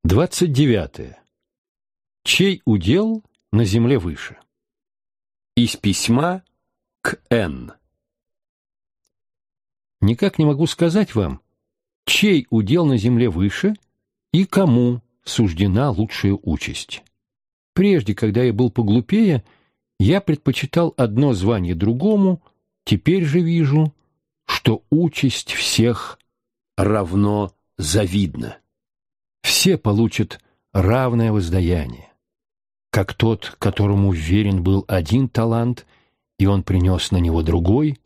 29. Чей удел на земле выше? Из письма к Н. Никак не могу сказать вам, чей удел на земле выше и кому суждена лучшая участь. Прежде, когда я был поглупее, я предпочитал одно звание другому, теперь же вижу, что участь всех равно завидна. Все получат равное воздаяние, как тот, которому верен был один талант, и он принес на него другой,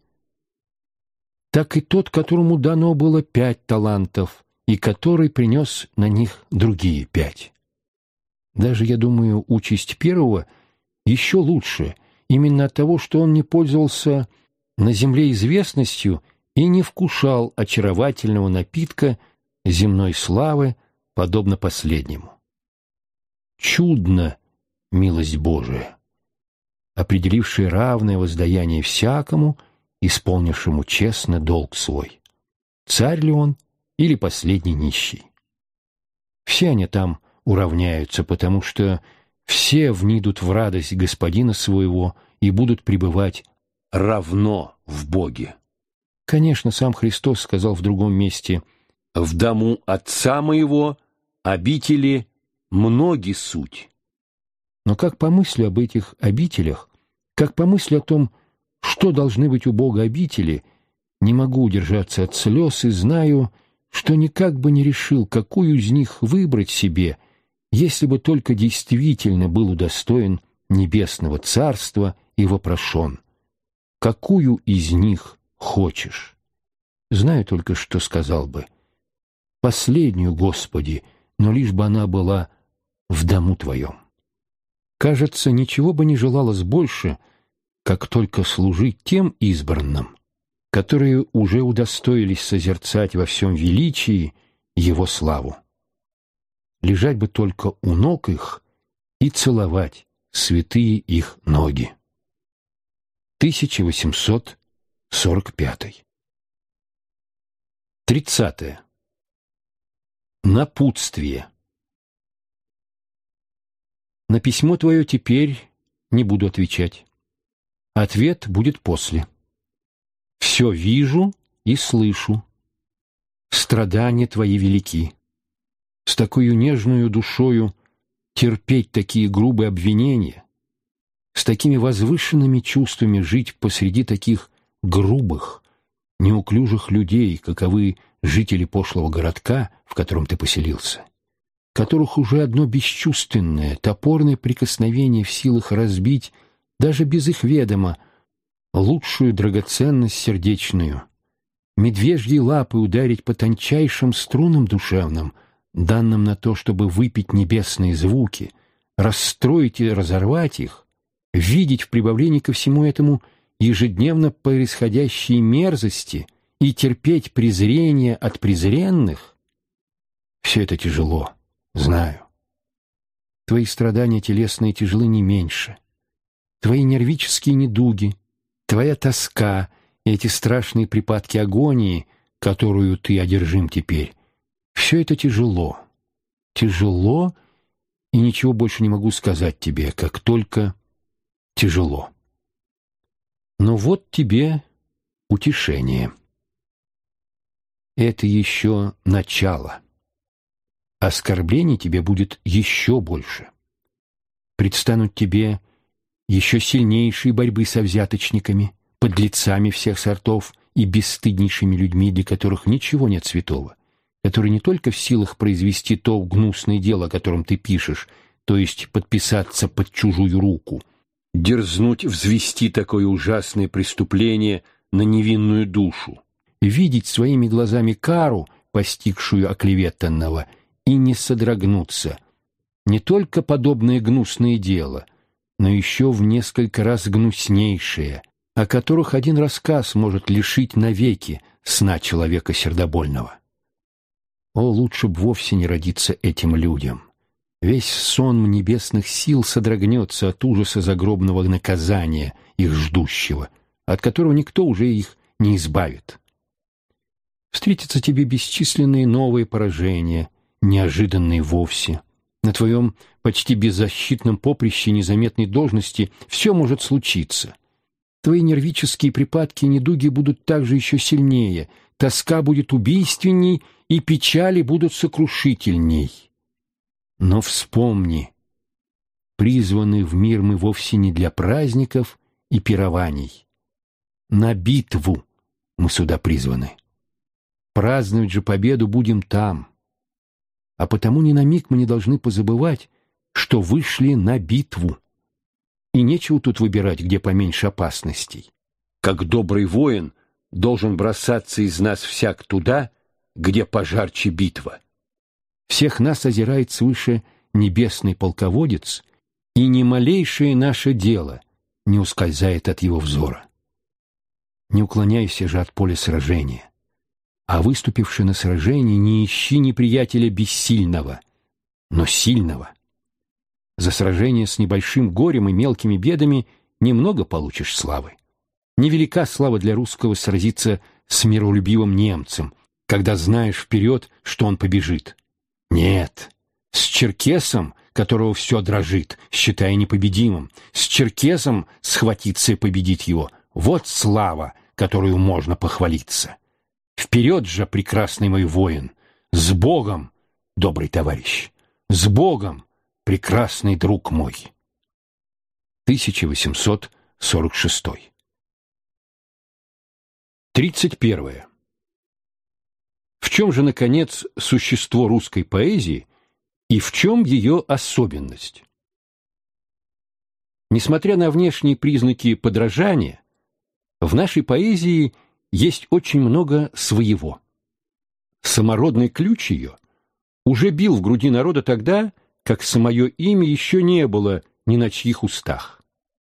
так и тот, которому дано было 5 талантов, и который принес на них другие 5. Даже, я думаю, участь первого еще лучше, именно от того, что он не пользовался на земле известностью и не вкушал очаровательного напитка земной славы, подобно последнему. Чудна милость Божия, определившая равное воздаяние всякому, исполнившему честно долг свой. Царь ли он или последний нищий? Все они там уравняются, потому что все внидут в радость господина своего и будут пребывать равно в Боге. Конечно, сам Христос сказал в другом месте: «В дому Отца моего обители многие суть». Но как помыслю об этих обителях, как помыслю о том, что должны быть у Бога обители, не могу удержаться от слез и знаю, что никак бы не решил, какую из них выбрать себе, если бы только действительно был удостоен небесного царства и вопрошен: какую из них хочешь? Знаю только, что сказал бы: последнюю, Господи, но лишь бы она была в дому Твоем. Кажется, ничего бы не желалось больше, как только служить тем избранным, которые уже удостоились созерцать во всем величии Его славу. Лежать бы только у ног их и целовать святые их ноги. 1845. 30. Напутствие. На письмо твое теперь не буду отвечать. Ответ будет после. Все вижу и слышу. Страдания твои велики. С такою нежною душою терпеть такие грубые обвинения, с такими возвышенными чувствами жить посреди таких грубых, неуклюжих людей, каковы жители пошлого городка, в котором ты поселился, которых уже одно бесчувственное, топорное прикосновение в силах разбить, даже без их ведома, лучшую драгоценность сердечную, медвежьей лапой ударить по тончайшим струнам душевным, данным на то, чтобы выпить небесные звуки, расстроить и разорвать их, видеть в прибавлении ко всему этому ежедневно происходящие мерзости и терпеть презрение от презренных — все это тяжело, знаю. Твои страдания телесные тяжелы не меньше. Твои нервические недуги, твоя тоска и эти страшные припадки агонии, которую ты одержим теперь, все это тяжело. Тяжело, и ничего больше не могу сказать тебе, как только тяжело. Но вот тебе утешение. Это еще начало. Оскорблений тебе будет еще больше. Предстанут тебе еще сильнейшие борьбы со взяточниками, подлецами всех сортов и бесстыднейшими людьми, для которых ничего нет святого, которые не только в силах произвести то гнусное дело, о котором ты пишешь, то есть подписаться под чужую руку, дерзнуть взвести такое ужасное преступление на невинную душу, видеть своими глазами кару, постигшую оклеветанного, и не содрогнуться. Не только подобное гнусное дело, но еще в несколько раз гнуснейшее, о которых один рассказ может лишить навеки сна человека сердобольного. О, лучше б вовсе не родиться этим людям. Весь сон небесных сил содрогнется от ужаса загробного наказания их ждущего, от которого никто уже их не избавит. Встретятся тебе бесчисленные новые поражения, неожиданной вовсе. На твоем почти беззащитном поприще незаметной должности все может случиться. Твои нервические припадки и недуги будут также еще сильнее, тоска будет убийственней, и печали будут сокрушительней. Но вспомни, призваны в мир мы вовсе не для праздников и пирований. На битву мы сюда призваны. Праздновать же победу будем там. А потому ни на миг мы не должны позабывать, что вышли на битву. И нечего тут выбирать, где поменьше опасностей. Как добрый воин должен бросаться из нас всяк туда, где пожарче битва. Всех нас озирает свыше небесный полководец, и ни малейшее наше дело не ускользает от его взора. Не уклоняйся же от поля сражения, а выступивши на сражении, не ищи неприятеля бессильного, но сильного. За сражение с небольшим горем и мелкими бедами немного получишь славы. Невелика слава для русского сразиться с миролюбивым немцем, когда знаешь вперед, что он побежит. Нет, с черкесом, которого все дрожит, считая непобедимым, с черкесом схватиться и победить его — вот слава, которую можно похвалиться. Вперед же, прекрасный мой воин! С Богом, добрый товарищ! С Богом, прекрасный друг мой! 1846. 31. В чем же, наконец, существо русской поэзии и в чем ее особенность? Несмотря на внешние признаки подражания, в нашей поэзии есть очень много своего. Самородный ключ ее уже бил в груди народа тогда, как самое имя еще не было ни на чьих устах.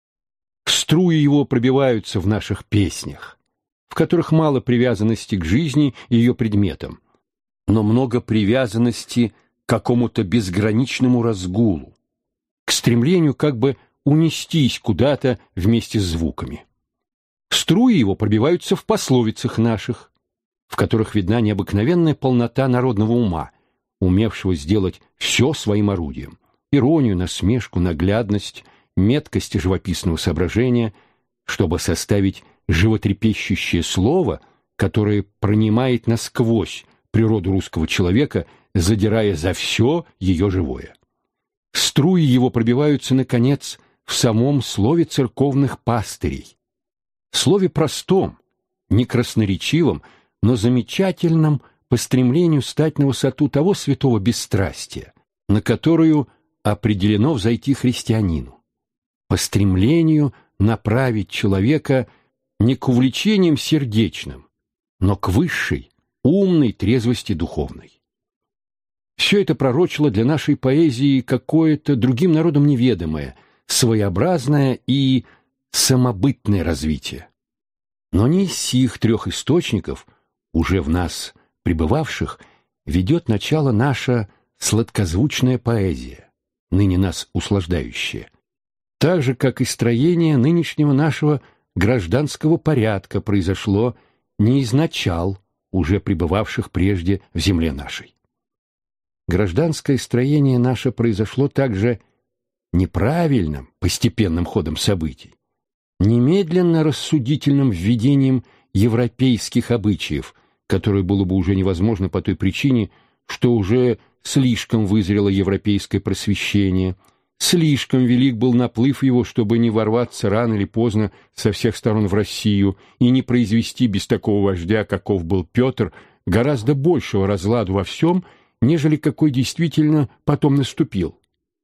Струи его пробиваются в наших песнях, в которых мало привязанности к жизни и ее предметам, но много привязанности к какому-то безграничному разгулу, к стремлению как бы унестись куда-то вместе с звуками. Струи его пробиваются в пословицах наших, в которых видна необыкновенная полнота народного ума, умевшего сделать все своим орудием: иронию, насмешку, наглядность, меткость живописного соображения, чтобы составить животрепещущее слово, которое пронимает насквозь природу русского человека, задирая за все ее живое. Струи его пробиваются, наконец, в самом слове церковных пастырей, слове простом, не красноречивом, но замечательном по стремлению стать на высоту того святого бесстрастия, на которую определено взойти христианину, по стремлению направить человека не к увлечениям сердечным, но к высшей, умной трезвости духовной. Все это пророчило для нашей поэзии какое-то другим народам неведомое, своеобразное и самобытное развитие. Но не из сих трех источников, уже в нас пребывавших, ведет начало наша сладкозвучная поэзия, ныне нас услаждающая, так же, как и строение нынешнего нашего гражданского порядка произошло не из начал, уже пребывавших прежде в земле нашей. Гражданское строение наше произошло также неправильным, постепенным ходом событий, немедленно рассудительным введением европейских обычаев, которое было бы уже невозможно по той причине, что уже слишком вызрело европейское просвещение, слишком велик был наплыв его, чтобы не ворваться рано или поздно со всех сторон в Россию и не произвести без такого вождя, каков был Петр, гораздо большего разладу во всем, нежели какой действительно потом наступил.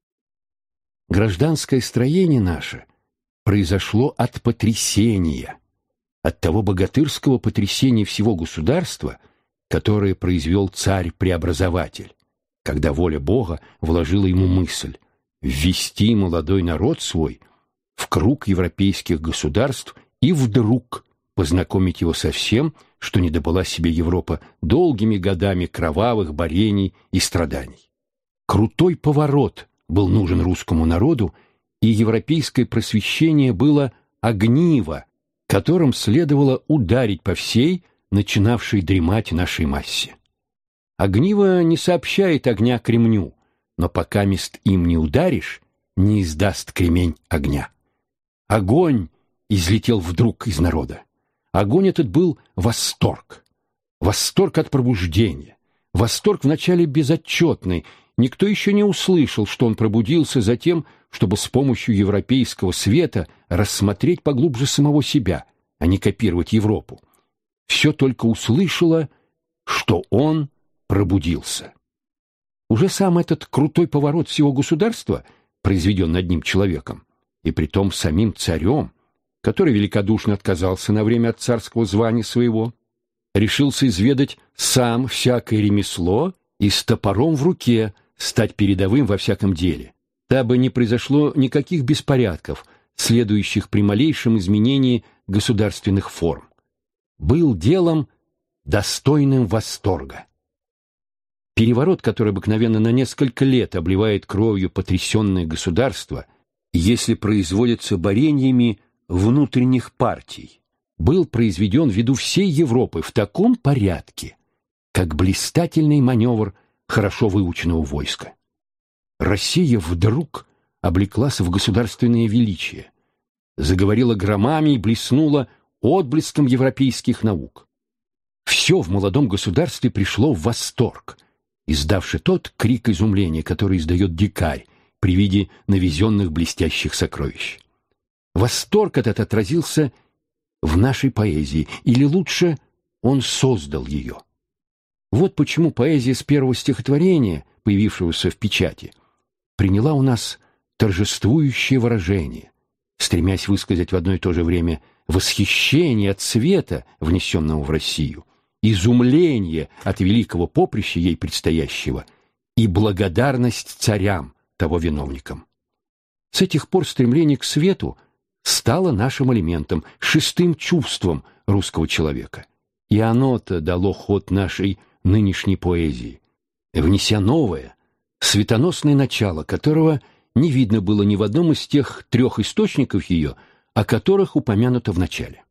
Гражданское строение наше произошло от потрясения, от того богатырского потрясения всего государства, которое произвел царь-преобразователь, когда воля Бога вложила ему мысль ввести молодой народ свой в круг европейских государств и вдруг познакомить его со всем, что не добыла себе Европа долгими годами кровавых борений и страданий. Крутой поворот был нужен русскому народу, и европейское просвещение было огниво, которым следовало ударить по всей, начинавшей дремать нашей массе. Огниво не сообщает огня кремню, но пока мест им не ударишь, не издаст кремень огня. Огонь излетел вдруг из народа. Огонь этот был восторг. Восторг от пробуждения. Восторг вначале безотчетный. Никто еще не услышал, что он пробудился за тем, чтобы с помощью европейского света рассмотреть поглубже самого себя, а не копировать Европу. Все только услышало, что он пробудился. Уже сам этот крутой поворот всего государства произведен одним человеком, и притом самим царем, который великодушно отказался на время от царского звания своего, решился изведать сам всякое ремесло и с топором в руке стать передовым во всяком деле, дабы не произошло никаких беспорядков, следующих при малейшем изменении государственных форм. Был делом, достойным восторга. Переворот, который обыкновенно на несколько лет обливает кровью потрясенное государство, если производится борениями внутренних партий, был произведен ввиду всей Европы в таком порядке, как блистательный маневр хорошо выученного войска. Россия вдруг облеклась в государственное величие, заговорила громами и блеснула отблеском европейских наук. Все в молодом государстве пришло в восторг, издавши тот крик изумления, который издает дикарь при виде навезенных блестящих сокровищ. Восторг этот отразился в нашей поэзии, или лучше, он создал ее. Вот почему поэзия с первого стихотворения, появившегося в печати, приняла у нас торжествующее выражение, стремясь высказать в одно и то же время восхищение от света, внесенного в Россию, изумление от великого поприща ей предстоящего и благодарность царям, того виновникам. С этих пор стремление к свету стало нашим элементом, шестым чувством русского человека. И оно-то дало ход нашей нынешней поэзии, внеся новое, светоносное начало, которого не видно было ни в одном из тех трех источников ее, о которых упомянуто в начале.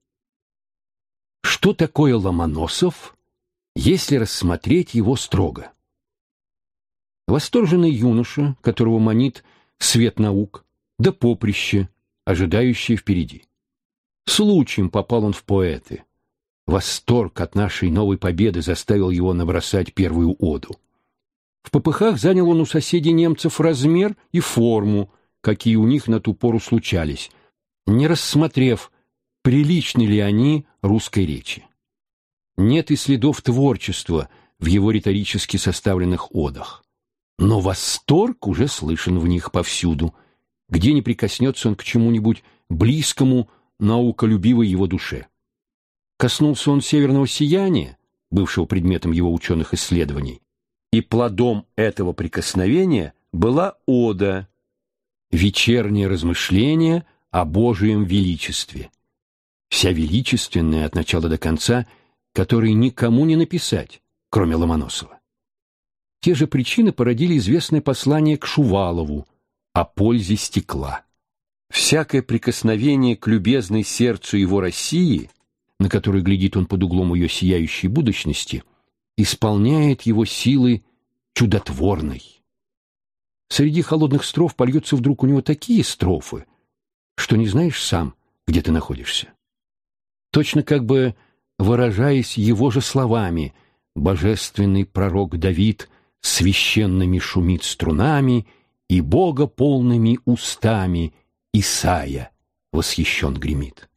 Что такое Ломоносов, если рассмотреть его строго? Восторженный юноша, которого манит свет наук, да поприще, ожидающее впереди. Случаем попал он в поэты. Восторг от нашей новой победы заставил его набросать первую оду. В попыхах занял он у соседей немцев размер и форму, какие у них на ту пору случались, не рассмотрев, приличны ли они русской речи. Нет и следов творчества в его риторически составленных одах. Но восторг уже слышен в них повсюду, где не прикоснется он к чему-нибудь близкому науколюбивой его душе. Коснулся он северного сияния, бывшего предметом его ученых исследований, и плодом этого прикосновения была ода, вечернее размышление о Божием величестве, вся величественная от начала до конца, которой никому не написать, кроме Ломоносова. Те же причины породили известное послание к Шувалову о пользе стекла. Всякое прикосновение к любезной сердцу его России, на которую глядит он под углом ее сияющей будущности, исполняет его силы чудотворной. Среди холодных строф польются вдруг у него такие строфы, что не знаешь сам, где ты находишься. Точно как бы выражаясь его же словами, божественный пророк Давид священными шумит струнами, и Бога полными устами Исайя восхищен гремит.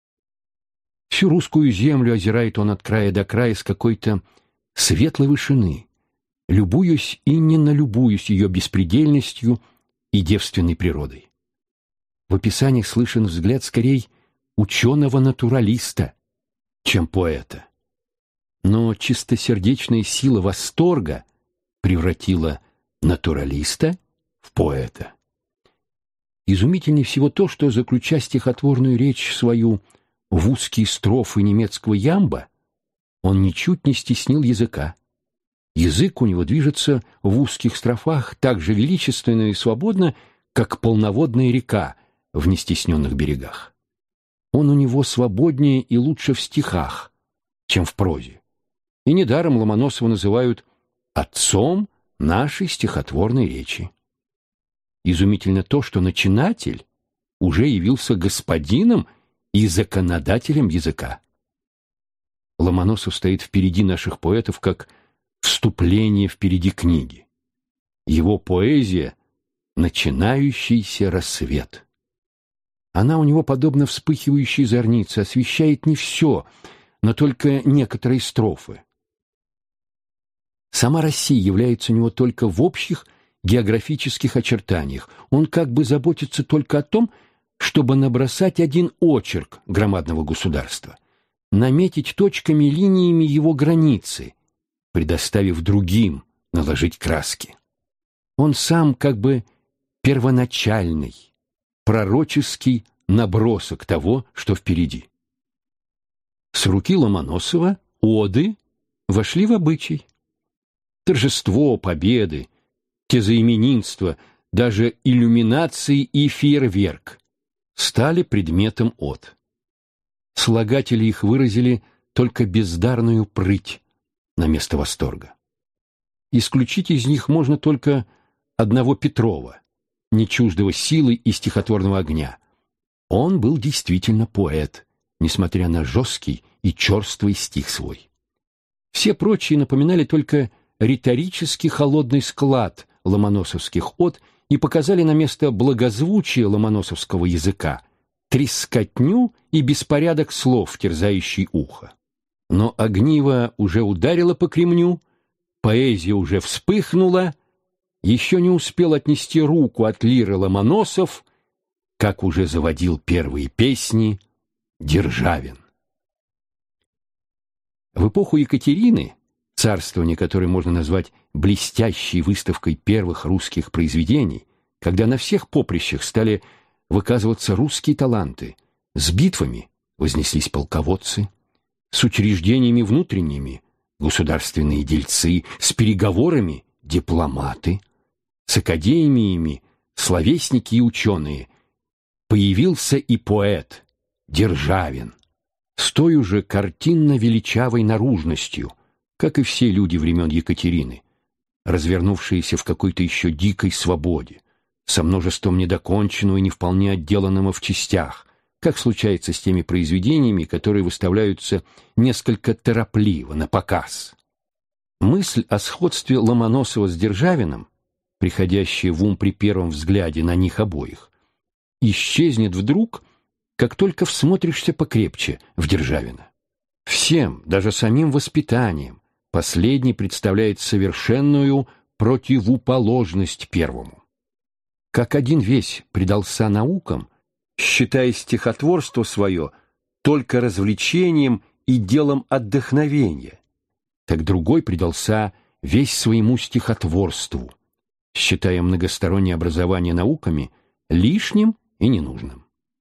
Всю русскую землю озирает он от края до края с какой-то светлой вышины, любуюсь и не налюбуюсь ее беспредельностью и девственной природой. В описаниях слышен взгляд скорей ученого-натуралиста, чем поэта. Но чистосердечная сила восторга превратила натуралиста в поэта. Изумительнее всего то, что, заключая стихотворную речь свою в узкие строфы немецкого ямба, он ничуть не стеснил языка. Язык у него движется в узких строфах так же величественно и свободно, как полноводная река в нестесненных берегах. Он у него свободнее и лучше в стихах, чем в прозе. И недаром Ломоносова называют отцом нашей стихотворной речи. Изумительно то, что начинатель уже явился господином и законодателем языка. Ломоносов стоит впереди наших поэтов, как вступление впереди книги. Его поэзия — начинающийся рассвет. Она у него подобно вспыхивающей зорнице, освещает не все, но только некоторые строфы. Сама Россия является у него только в общих географических очертаниях. Он как бы заботится только о том, чтобы набросать один очерк громадного государства, наметить точками, линиями его границы, предоставив другим наложить краски. Он сам как бы первоначальный, пророческий набросок того, что впереди. С руки Ломоносова оды вошли в обычай. Торжество, победы, тезаименинство, даже иллюминации и фейерверк стали предметом од. Слагатели их выразили только бездарную прыть на место восторга. Исключить из них можно только одного Петрова, не чуждого силы и стихотворного огня. Он был действительно поэт, несмотря на жесткий и черствый стих свой. Все прочие напоминали только риторически холодный склад ломоносовских од и показали на место благозвучия ломоносовского языка трескотню и беспорядок слов, терзающий ухо. Но огниво уже ударило по кремню, поэзия уже вспыхнула, еще не успел отнести руку от лиры Ломоносов, как уже заводил первые песни Державин. В эпоху Екатерины, царствование которое можно назвать блестящей выставкой первых русских произведений, когда на всех поприщах стали выказываться русские таланты, с битвами вознеслись полководцы, с учреждениями внутренними — государственные дельцы, с переговорами — дипломаты, с академиями — словесники и ученые, появился и поэт Державин, с той уже картинно-величавой наружностью, как и все люди времен Екатерины, развернувшиеся в какой-то еще дикой свободе, со множеством недоконченного и не вполне отделанного в частях, как случается с теми произведениями, которые выставляются несколько торопливо, на показ. Мысль о сходстве Ломоносова с Державиным, приходящая в ум при первом взгляде на них обоих, исчезнет вдруг, как только всмотришься покрепче в Державина. Всем, даже самим воспитанием, последний представляет совершенную противоположность первому. Как один весь предался наукам, считая стихотворство свое только развлечением и делом отдохновения, так другой предался весь своему стихотворству, считая многостороннее образование науками лишним и ненужным.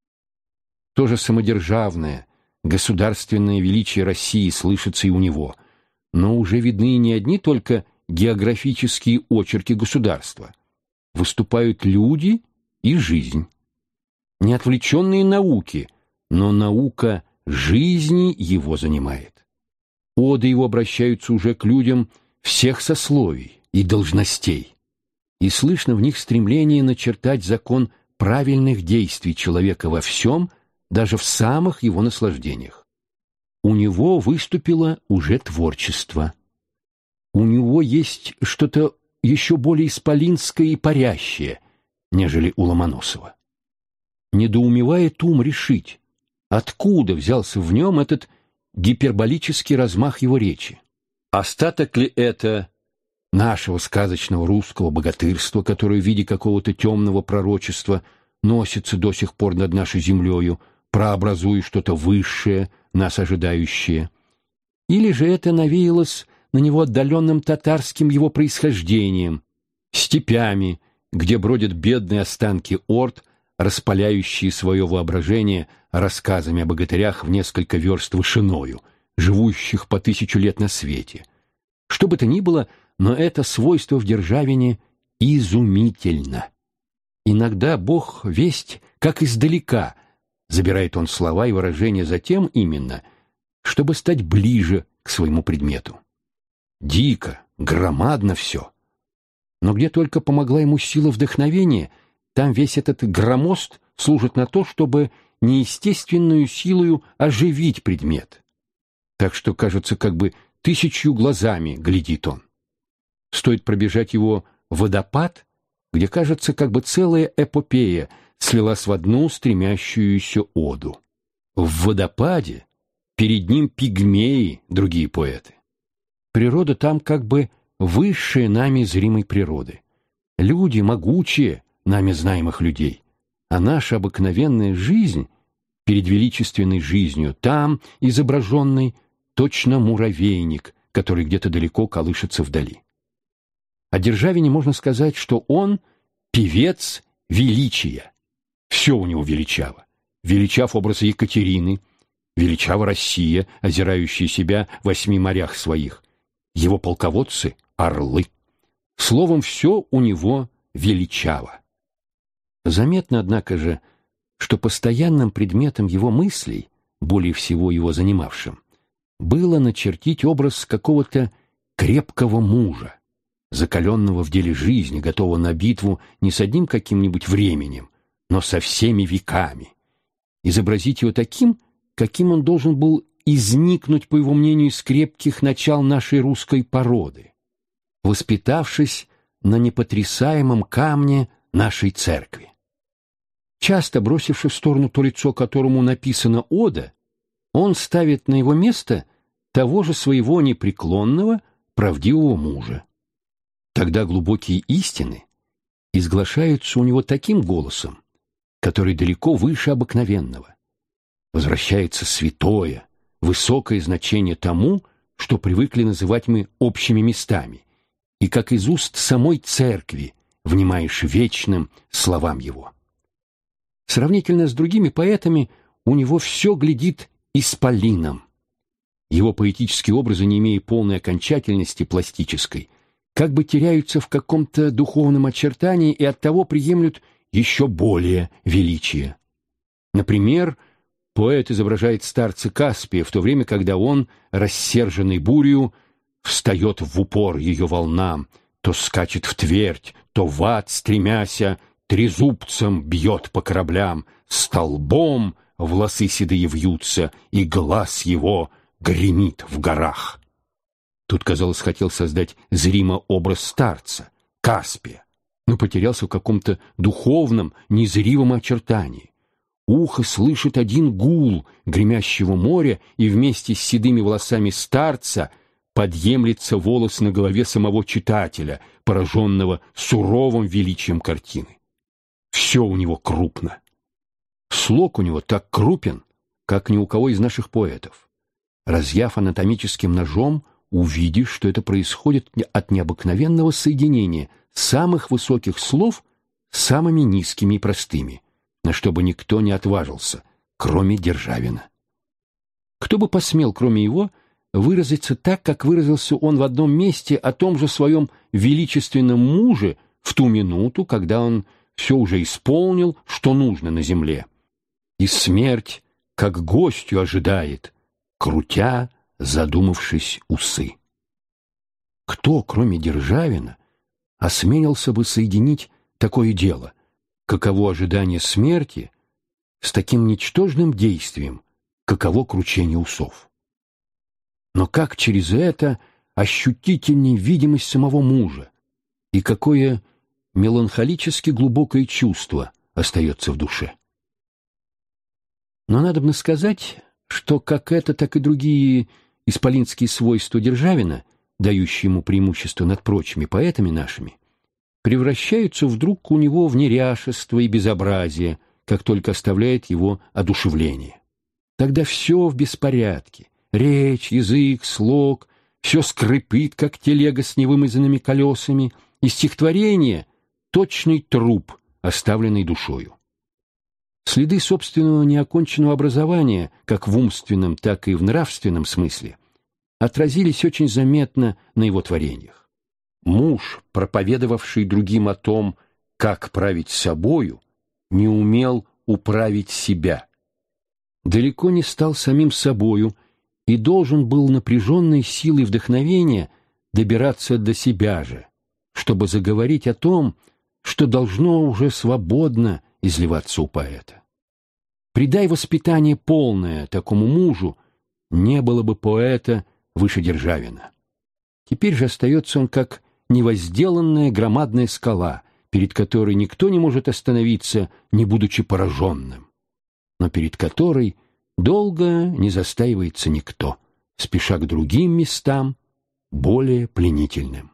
То же самодержавное, государственное величие России слышится и у него, но уже видны не одни только географические очерки государства. Выступают люди и жизнь. Не отвлеченные науки, но наука жизни его занимает. Оды его обращаются уже к людям всех сословий и должностей, и слышно в них стремление начертать закон правильных действий человека во всем, даже в самых его наслаждениях. У него выступило уже творчество. У него есть что-то еще более исполинское и парящее, нежели у Ломоносова. Недоумевает ум решить, откуда взялся в нем этот гиперболический размах его речи. Остаток ли это нашего сказочного русского богатырства, которое в виде какого-то темного пророчества носится до сих пор над нашей землею, прообразуя что-то высшее, нас ожидающее? Или же это навеялось на него отдаленным татарским его происхождением, степями, где бродят бедные останки орд, распаляющие свое воображение рассказами о богатырях в несколько верст вышиною, живущих по 1000 лет на свете. Что бы то ни было, но это свойство в Державине изумительно. Иногда Бог весть, как издалека, забирает он слова и выражения затем именно, чтобы стать ближе к своему предмету. Дико, громадно все. Но где только помогла ему сила вдохновения, там весь этот громост служит на то, чтобы неестественную силою оживить предмет. Так что, кажется, как бы 1000 глазами глядит он. Стоит пробежать его водопад, где, кажется, как бы целая эпопея слилась в одну стремящуюся оду. В водопаде перед ним пигмеи, другие поэты. Природа там как бы высшая нами зримой природы. Люди могучие, нами знаемых людей. А наша обыкновенная жизнь перед величественной жизнью, там изображенный точно муравейник, который где-то далеко колышется вдали. О Державине можно сказать, что он певец величия. Все у него величаво. Величав образы Екатерины, величава Россия, озирающая себя в 8 морях своих. Его полководцы — орлы. Словом, все у него величаво. Заметно, однако же, что постоянным предметом его мыслей, более всего его занимавшим, было начертить образ какого-то крепкого мужа, закаленного в деле жизни, готового на битву не с одним каким-нибудь временем, но со всеми веками. Изобразить его таким, каким он должен был изникнуть, по его мнению, из крепких начал нашей русской породы, воспитавшись на непотрясаемом камне нашей церкви. Часто бросивши в сторону то лицо, которому написана ода, он ставит на его место того же своего непреклонного, правдивого мужа. Тогда глубокие истины изглашаются у него таким голосом, который далеко выше обыкновенного. Возвращается святое, высокое значение тому, что привыкли называть мы общими местами, и как из уст самой церкви внимаешь вечным словам его. Сравнительно с другими поэтами у него все глядит исполином. Его поэтические образы, не имея полной окончательности пластической, как бы теряются в каком-то духовном очертании и оттого приемлют еще более величие. Например, поэт изображает старца Каспия в то время, когда он, рассерженный бурью, встает в упор ее волнам, то скачет в твердь, то в ад, стремяся, трезубцем бьет по кораблям, столбом волосы седые вьются, и глаз его гремит в горах. Тут, казалось, хотел создать зримо образ старца, Каспия, но потерялся в каком-то духовном, незримом очертании. Ухо слышит один гул гремящего моря, и вместе с седыми волосами старца подъемлется волос на голове самого читателя, пораженного суровым величием картины. Все у него крупно. Слог у него так крупен, как ни у кого из наших поэтов. Разъяв анатомическим ножом, увидишь, что это происходит от необыкновенного соединения самых высоких слов с самыми низкими и простыми, на что бы никто не отважился, кроме Державина. Кто бы посмел, кроме его, выразиться так, как выразился он в одном месте о том же своем величественном муже в ту минуту, когда он все уже исполнил, что нужно на земле, и смерть, как гостю ожидает, крутя, задумавшись, усы. Кто, кроме Державина, осмелился бы соединить такое дело, каково ожидание смерти, с таким ничтожным действием, каково кручение усов? Но как через это ощутительней видимость самого мужа, и какое меланхолически глубокое чувство остается в душе? Но надобно сказать, что как это, так и другие исполинские свойства Державина, дающие ему преимущество над прочими поэтами нашими, превращаются вдруг у него в неряшество и безобразие, как только оставляет его одушевление. Тогда все в беспорядке. Речь, язык, слог, все скрипит, как телега с невымазанными колесами, и стихотворение — точный труп, оставленный душою. Следы собственного неоконченного образования, как в умственном, так и в нравственном смысле, отразились очень заметно на его творениях. Муж, проповедовавший другим о том, как править собою, не умел управить себя. Далеко не стал самим собою и должен был напряженной силой вдохновения добираться до себя же, чтобы заговорить о том, что должно уже свободно изливаться у поэта. Придай воспитание полное такому мужу, не было бы поэта выше Державина. Теперь же остается он как невозделанная громадная скала, перед которой никто не может остановиться, не будучи пораженным, но перед которой долго не застаивается никто, спеша к другим местам, более пленительным.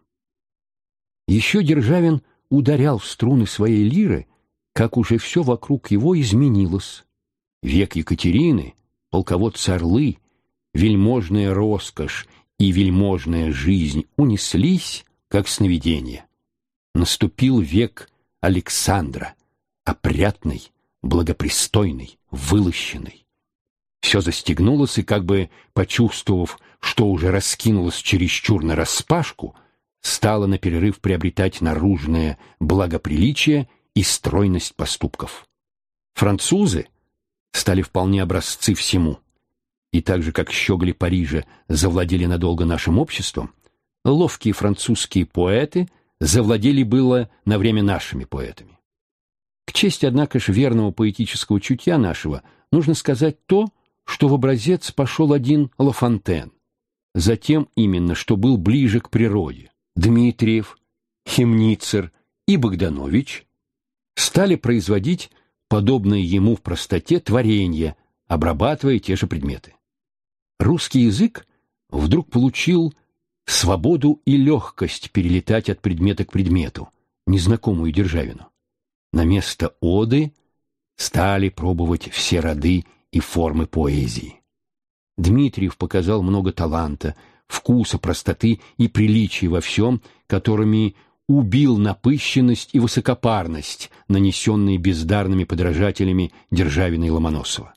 Еще Державин ударял в струны своей лиры, как уже все вокруг его изменилось. Век Екатерины, полководцы Орлы, вельможная роскошь и вельможная жизнь унеслись, как сновидение. Наступил век Александра, опрятный, благопристойный, вылощенный. Все застегнулось, и, как бы почувствовав, что уже раскинулось чересчур нараспашку, стало на перерыв приобретать наружное благоприличие и стройность поступков. Французы стали вполне образцы всему, и так же, как щеголи Парижа завладели надолго нашим обществом, ловкие французские поэты завладели было на время нашими поэтами. К чести, однако ж, верного поэтического чутья нашего нужно сказать то, что в образец пошел один Ла Фонтен, затем именно, что был ближе к природе. Дмитриев, Хемницер и Богданович стали производить подобные ему в простоте творения, обрабатывая те же предметы. Русский язык вдруг получил свободу и легкость перелетать от предмета к предмету, незнакомую Державину. На место оды стали пробовать все роды и формы поэзии. Дмитриев показал много таланта, вкуса, простоты и приличия во всем, которыми убил напыщенность и высокопарность, нанесенные бездарными подражателями Державина и Ломоносова.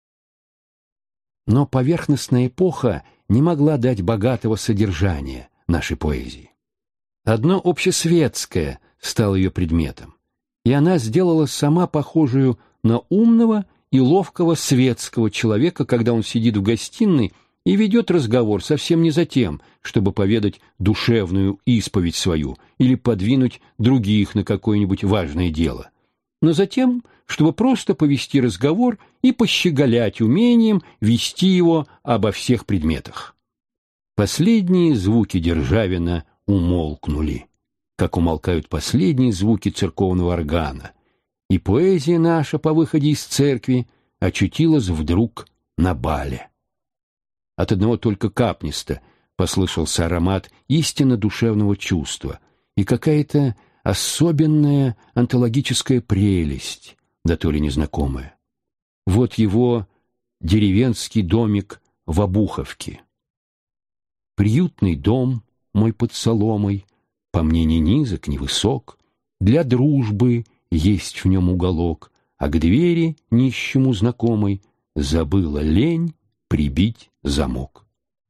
Но поверхностная эпоха не могла дать богатого содержания нашей поэзии. Одно общесветское стало ее предметом, и она сделалась сама похожую на умного и ловкого светского человека, когда он сидит в гостиной и ведет разговор совсем не за тем, чтобы поведать душевную исповедь свою или подвинуть других на какое-нибудь важное дело, но за тем, чтобы просто повести разговор и пощеголять умением вести его обо всех предметах. Последние звуки Державина умолкнули, как умолкают последние звуки церковного органа, и поэзия наша по выходе из церкви очутилась вдруг на бале. От одного только капниста послышался аромат истинно душевного чувства и какая-то особенная онтологическая прелесть, да то ли незнакомая. Вот его деревенский домик в Обуховке. Приютный дом мой под соломой, по мне ни низок, ни высок, для дружбы есть в нем уголок, а к двери нищему знакомой забыла лень прибить замок.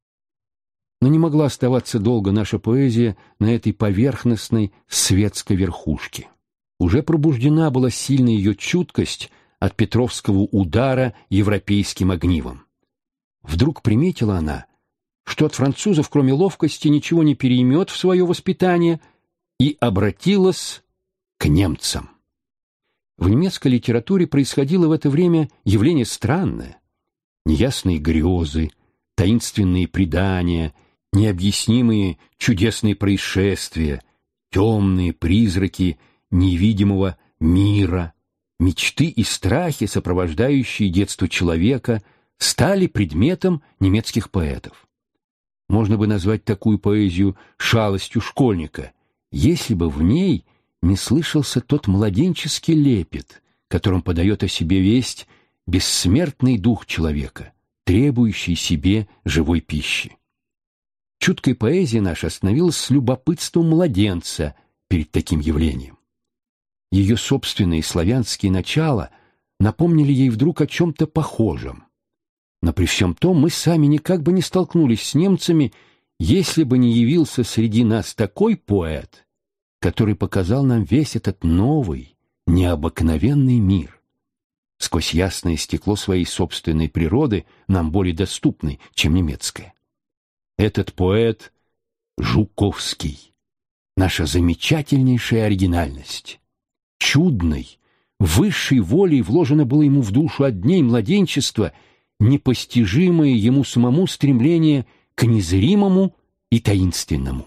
Но не могла оставаться долго наша поэзия на этой поверхностной светской верхушке. Уже пробуждена была сильная ее чуткость от петровского удара европейским огнивом. Вдруг приметила она, что от французов, кроме ловкости, ничего не переймет в свое воспитание, и обратилась к немцам. В немецкой литературе происходило в это время явление странное. Неясные грезы, таинственные предания, необъяснимые чудесные происшествия, темные призраки невидимого мира, мечты и страхи, сопровождающие детство человека, стали предметом немецких поэтов. Можно бы назвать такую поэзию шалостью школьника, если бы в ней не слышался тот младенческий лепет, которым подает о себе весть бессмертный дух человека, требующий себе живой пищи. Чуткая поэзия наша остановилась с любопытством младенца перед таким явлением. Ее собственные славянские начала напомнили ей вдруг о чем-то похожем. Но при всем том мы сами никак бы не столкнулись с немцами, если бы не явился среди нас такой поэт, который показал нам весь этот новый, необыкновенный мир. Сквозь ясное стекло своей собственной природы, нам более доступной, чем немецкая. Этот поэт Жуковский. Наша замечательнейшая оригинальность. Чудной, высшей волей вложено было ему в душу от дней младенчества непостижимое ему самому стремление к незримому и таинственному.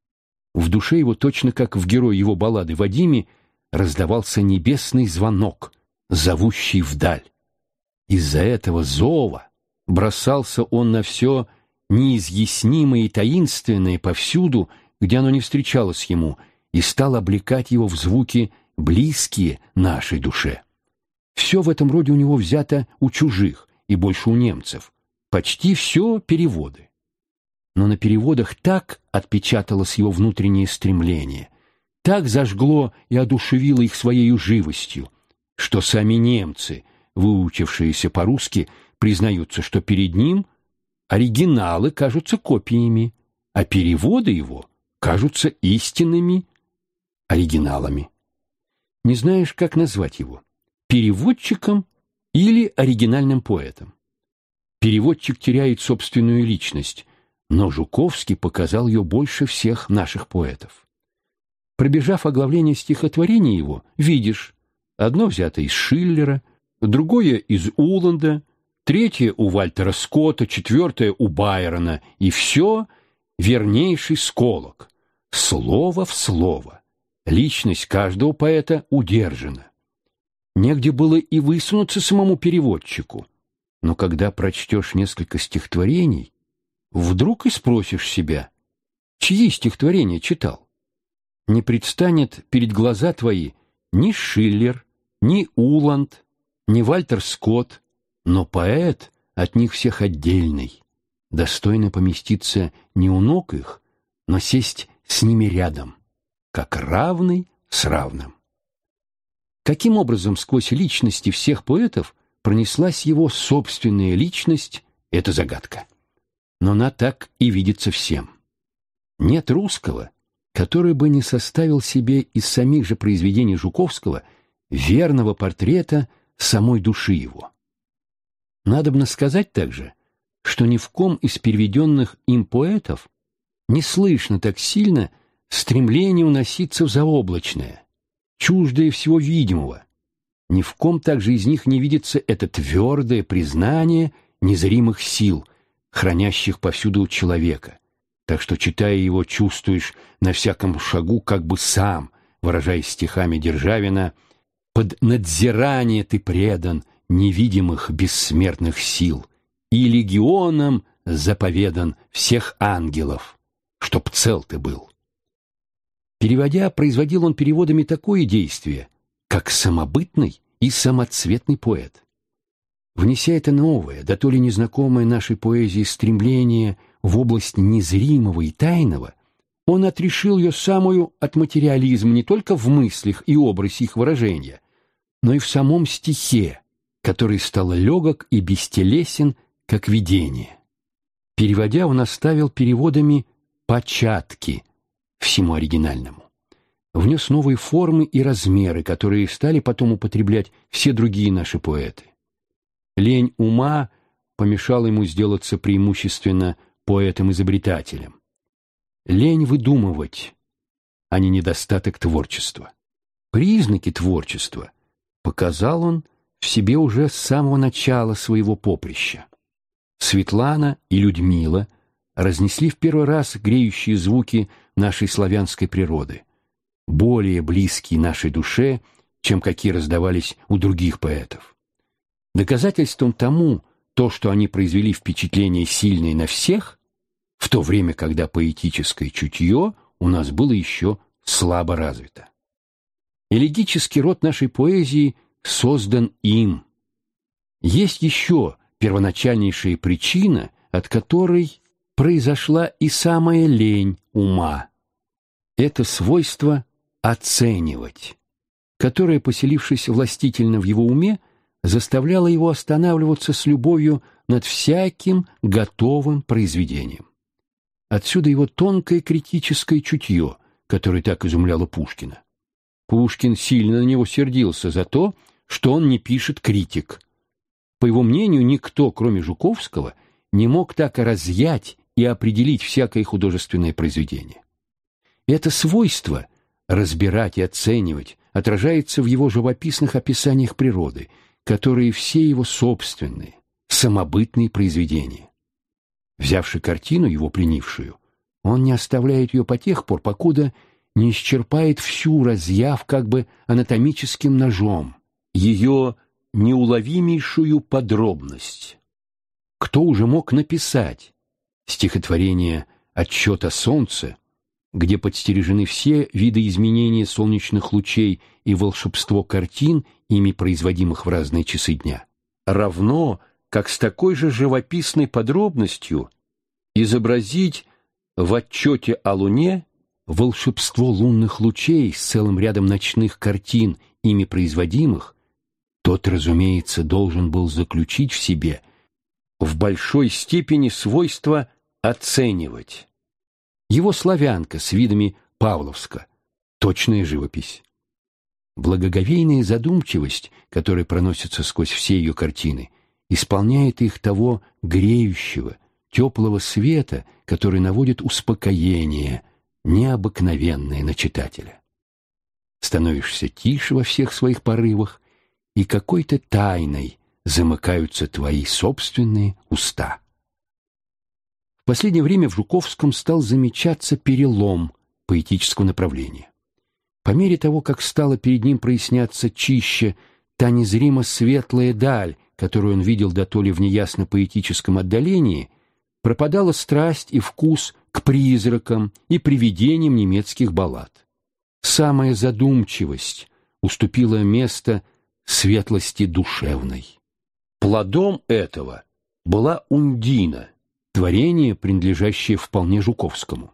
В душе его, точно как в герое его баллады Вадиме, раздавался небесный звонок, зовущий вдаль. Из-за этого зова бросался он на все неизъяснимое и таинственное повсюду, где оно не встречалось ему, и стал облекать его в звуки, близкие нашей душе. Все в этом роде у него взято у чужих и больше у немцев. Почти все переводы. Но на переводах так отпечаталось его внутреннее стремление, так зажгло и одушевило их своей живостью, что сами немцы, выучившиеся по-русски, признаются, что перед ним оригиналы кажутся копиями, а переводы его кажутся истинными оригиналами. Не знаешь, как назвать его – переводчиком или оригинальным поэтом. Переводчик теряет собственную личность, но Жуковский показал ее больше всех наших поэтов. Пробежав оглавление стихотворения его, видишь, одно взято из Шиллера, другое из Уланда, третье у Вальтера Скотта, четвертое у Байрона, и все вернейший сколок, слово в слово. Личность каждого поэта удержана. Негде было и высунуться самому переводчику, но когда прочтешь несколько стихотворений, вдруг и спросишь себя, чьи стихотворения читал. Не предстанет перед глаза твои ни Шиллер, ни Уланд, ни Вальтер Скотт, но поэт от них всех отдельный, достойно поместиться не у ног их, но сесть с ними рядом, как равный с равным. Каким образом сквозь личности всех поэтов пронеслась его собственная личность — это загадка. Но она так и видится всем. Нет русского, который бы не составил себе из самих же произведений Жуковского верного портрета самой души его. Надобно сказать также, что ни в ком из переведенных им поэтов не слышно так сильно стремление уноситься в заоблачное, чуждое всего видимого. Ни в ком также из них не видится это твердое признание незримых сил, хранящих повсюду человека, так что, читая его, чувствуешь на всяком шагу как бы сам, выражаясь стихами Державина, «под надзирание ты предан невидимых бессмертных сил, и легионам заповедан всех ангелов, чтоб цел ты был». Переводя, производил он переводами такое действие, как самобытный и самоцветный поэт. Внеся это новое, да то ли незнакомое нашей поэзии стремление в область незримого и тайного, он отрешил ее самую от материализма не только в мыслях и образе их выражения, но и в самом стихе, который стал легок и бестелесен, как видение. Переводя, он оставил переводами початки всему оригинальному. Внес новые формы и размеры, которые стали потом употреблять все другие наши поэты. Лень ума помешала ему сделаться преимущественно поэтом-изобретателем. Лень выдумывать, а не недостаток творчества. Признаки творчества показал он в себе уже с самого начала своего поприща. Светлана и Людмила разнесли в первый раз греющие звуки нашей славянской природы, более близкие нашей душе, чем какие раздавались у других поэтов. Доказательством тому то, что они произвели впечатление сильное на всех, в то время, когда поэтическое чутье у нас было еще слабо развито. Элегический род нашей поэзии создан им. Есть еще первоначальнейшая причина, от которой произошла и самая лень ума. Это свойство оценивать, которое, поселившись властительно в его уме, заставляло его останавливаться с любовью над всяким готовым произведением. Отсюда его тонкое критическое чутье, которое так изумляло Пушкина. Пушкин сильно на него сердился за то, что он не пишет критик. По его мнению, никто, кроме Жуковского, не мог так разъять и определить всякое художественное произведение. Это свойство разбирать и оценивать отражается в его живописных описаниях природы, которые все его собственные, самобытные произведения. Взявши картину, его пленившую, он не оставляет ее по тех пор, покуда не исчерпает всю, разъяв как бы анатомическим ножом ее неуловимейшую подробность. Кто уже мог написать стихотворение «Отчет о солнце», где подстережены все виды изменения солнечных лучей и волшебство картин, ими производимых в разные часы дня, равно как с такой же живописной подробностью изобразить в «Отчете о Луне» волшебство лунных лучей с целым рядом ночных картин, ими производимых, тот, разумеется, должен был заключить в себе в большой степени свойство оценивать. Его «Славянка» с видами Павловска — точная живопись. Благоговейная задумчивость, которая проносится сквозь все ее картины, исполняет их того греющего, теплого света, который наводит успокоение, необыкновенное на читателя. Становишься тише во всех своих порывах, и какой-то тайной замыкаются твои собственные уста. В последнее время в Жуковском стал замечаться перелом поэтического направления. По мере того, как стала перед ним проясняться чище та незримо светлая даль, которую он видел дотоле в неясно поэтическом отдалении, пропадала страсть и вкус к призракам и привидениям немецких баллад. Самая задумчивость уступила место светлости душевной. Плодом этого была «Ундина», творение, принадлежащее вполне Жуковскому.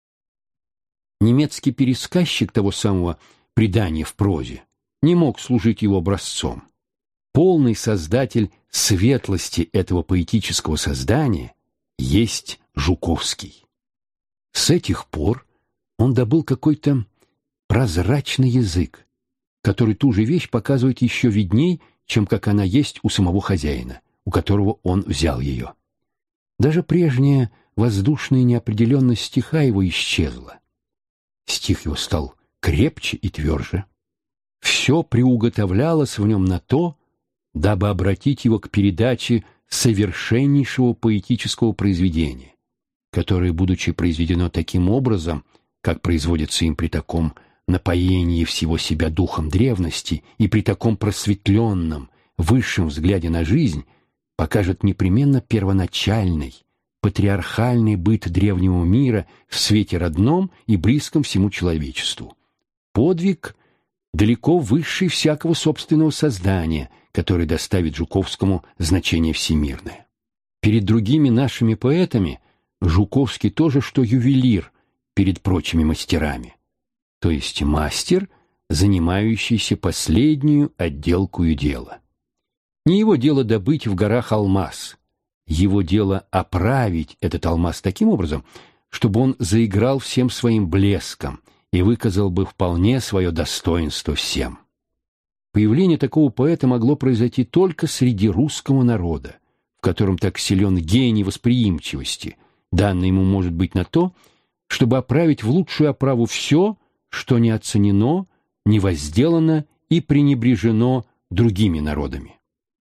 Немецкий пересказчик того самого предания в прозе не мог служить его образцом. Полный создатель светлости этого поэтического создания есть Жуковский. С этих пор он добыл какой-то прозрачный язык, который ту же вещь показывает еще видней, чем как она есть у самого хозяина, у которого он взял ее. Даже прежняя воздушная неопределенность стиха его исчезла. Стих его стал крепче и тверже. Все приуготовлялось в нем на то, дабы обратить его к передаче совершеннейшего поэтического произведения, которое, будучи произведено таким образом, как производится им при таком напоении всего себя духом древности и при таком просветленном, высшем взгляде на жизнь, покажет непременно первоначальный, патриархальный быт древнего мира в свете родном и близком всему человечеству. Подвиг далеко высший всякого собственного создания, который доставит Жуковскому значение всемирное. Перед другими нашими поэтами Жуковский тоже что ювелир перед прочими мастерами, то есть мастер, занимающийся последнюю отделкою дела. Не его дело добыть в горах алмаз, его дело оправить этот алмаз таким образом, чтобы он заиграл всем своим блеском и выказал бы вполне свое достоинство всем. Появление такого поэта могло произойти только среди русского народа, в котором так силен гений восприимчивости, данный ему может быть на то, чтобы оправить в лучшую оправу все, что не оценено, не возделано и пренебрежено другими народами.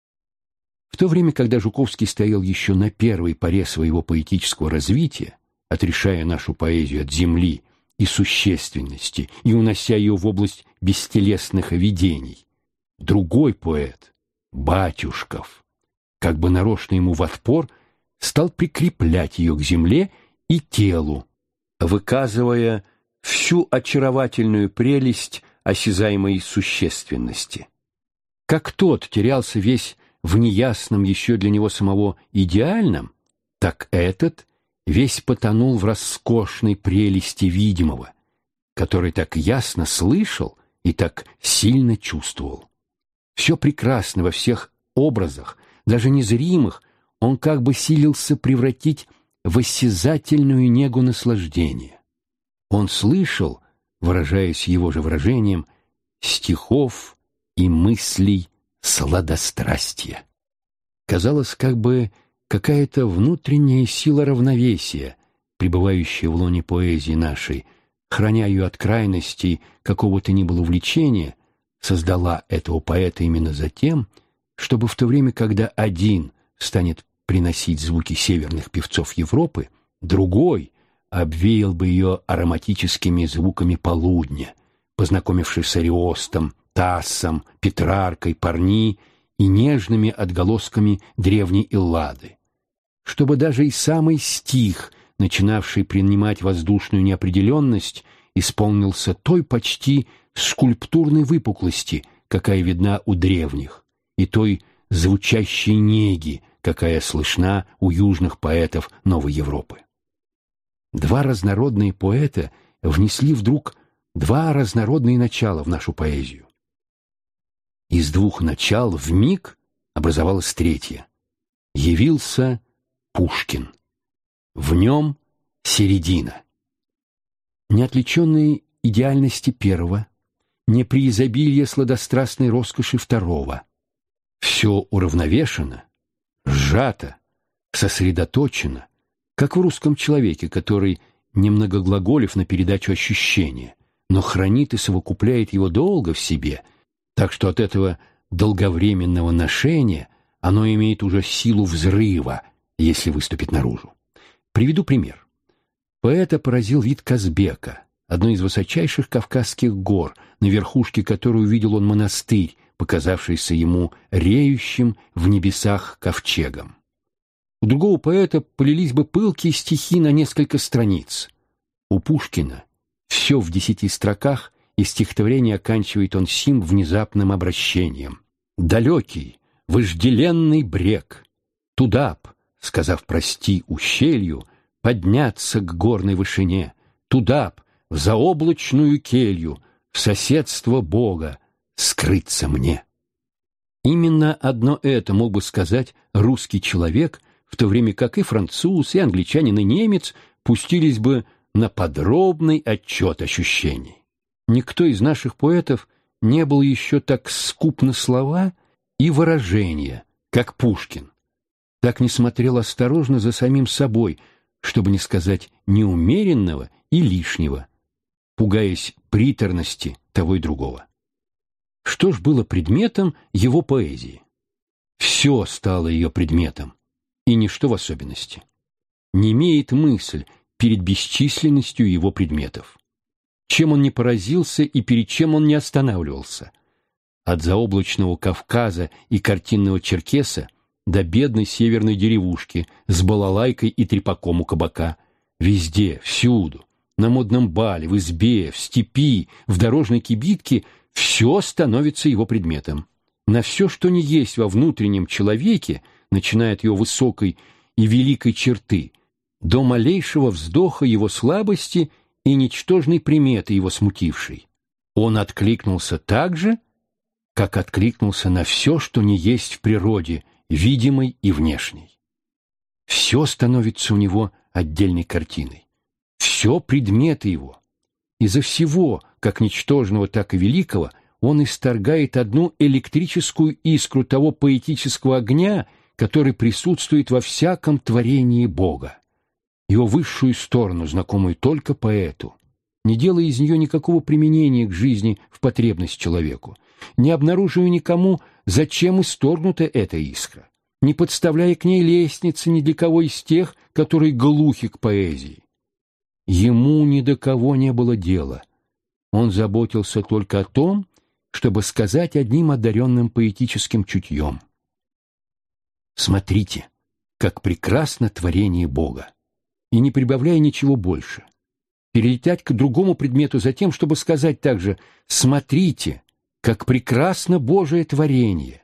В то время, когда Жуковский стоял еще на первой поре своего поэтического развития, отрешая нашу поэзию от земли и существенности и унося ее в область бестелесных видений, другой поэт, Батюшков, как бы нарочно ему в отпор, стал прикреплять ее к земле и телу, выказывая всю очаровательную прелесть осязаемой существенности. Как тот терялся весь в неясном еще для него самого идеальном, так этот весь потонул в роскошной прелести видимого, который так ясно слышал и так сильно чувствовал. Все прекрасно во всех образах, даже незримых, он как бы силился превратить в осязательную негу наслаждения. Он слышал, выражаясь его же выражением, стихов и мыслей сладострастия. Казалось, как бы какая-то внутренняя сила равновесия, пребывающая в лоне поэзии нашей, храня ее от крайностей какого-то ни было увлечения, создала этого поэта именно за тем, чтобы в то время, когда один станет приносить звуки северных певцов Европы, другой обвеял бы ее ароматическими звуками полудня, познакомившись с Ариостом, Тассом, Петраркой, Парни и нежными отголосками древней Эллады, чтобы даже и самый стих, начинавший принимать воздушную неопределенность, исполнился той почти скульптурной выпуклости, какая видна у древних, и той звучащей неги, какая слышна у южных поэтов Новой Европы. Два разнородные поэта внесли вдруг два разнородные начала в нашу поэзию. Из двух начал вмиг образовалось третье. Явился Пушкин. В нем середина. Не отличенные идеальности первого, не преизобилие сладострастной роскоши второго. Все уравновешено, сжато, сосредоточено, как в русском человеке, который, немного глаголев на передачу ощущения, но хранит и совокупляет его долго в себе, так что от этого долговременного ношения оно имеет уже силу взрыва, если выступит наружу. Приведу пример. Поэта поразил вид Казбека, одной из высочайших Кавказских гор, на верхушке которой увидел он монастырь, показавшийся ему реющим в небесах ковчегом. У другого поэта полились бы пылкие стихи на несколько страниц. У Пушкина все в 10 строках, и стихотворение оканчивает он сим внезапным обращением. «Далекий, вожделенный брег, туда б, сказав прости ущелью, подняться к горной вышине, туда б, в заоблачную келью, в соседство Бога, скрыться мне». Именно одно это мог бы сказать русский человек, в то время как и француз, и англичанин, и немец пустились бы на подробный отчет ощущений. Никто из наших поэтов не был еще так скуп на слова и выражения, как Пушкин, так не смотрел осторожно за самим собой, чтобы не сказать неумеренного и лишнего, пугаясь приторности того и другого. Что ж было предметом его поэзии? Все стало ее предметом, и ничто в особенности. Не имеет мысль перед бесчисленностью его предметов. Чем он не поразился и перед чем он не останавливался? От заоблачного Кавказа и картинного Черкеса до бедной северной деревушки с балалайкой и трепаком у кабака. Везде, всюду, на модном бале, в избе, в степи, в дорожной кибитке все становится его предметом. На все, что не есть во внутреннем человеке, начиная от его высокой и великой черты, до малейшего вздоха его слабости и ничтожной приметы его смутившей. Он откликнулся так же, как откликнулся на все, что не есть в природе, видимой и внешней. Все становится у него отдельной картиной. Все предметы его. Изо всего, как ничтожного, так и великого, он исторгает одну электрическую искру того поэтического огня, который присутствует во всяком творении Бога. Его высшую сторону, знакомую только поэту, не делая из нее никакого применения к жизни в потребность человеку, не обнаруживая никому, зачем исторгнута эта искра, не подставляя к ней лестницы ни для кого из тех, которые глухи к поэзии. Ему ни до кого не было дела. Он заботился только о том, чтобы сказать одним одаренным поэтическим чутьем: «Смотрите, как прекрасно творение Бога», и не прибавляя ничего больше. Перелетать к другому предмету за тем, чтобы сказать также: «Смотрите, как прекрасно Божие творение».